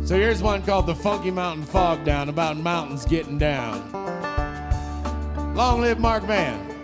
So here's one called The Funky Mountain Fog Down, about mountains getting down. Long live Mark Van.